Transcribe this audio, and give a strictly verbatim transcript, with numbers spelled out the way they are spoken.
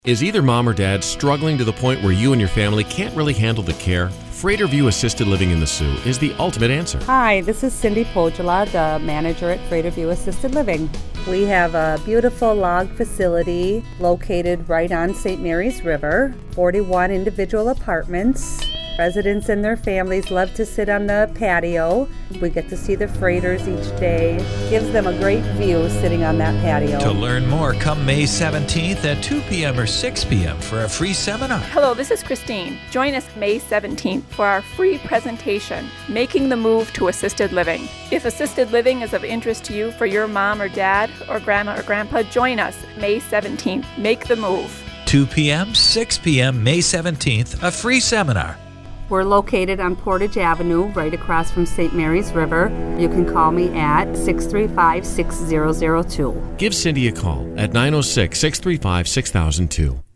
Is either mom or dad struggling to the point where you and your family can't really handle the care? Frater View Assisted Living in the Sioux is the ultimate answer. Hi, this is Cindy Pogela, the manager at Frater View Assisted Living. We have a beautiful log facility located right on Saint Mary's River, forty-one individual apartments. Residents and their families love to sit on the patio. We get to see the freighters each day. Gives them a great view sitting on that patio. To learn more, come May seventeenth at two p.m. or six p.m. for a free seminar. Hello, this is Christine. Join us May seventeenth for our free presentation, Making the Move to Assisted Living. If assisted living is of interest to you for your mom or dad or grandma or grandpa, join us May seventeenth. Make the move. two p.m., six p.m., May seventeenth, a free seminar. We're located on Portage Avenue, right across from Saint Mary's River. You can call me at six three five, six zero zero two. Give Cindy a call at nine oh six, six three five, six thousand two.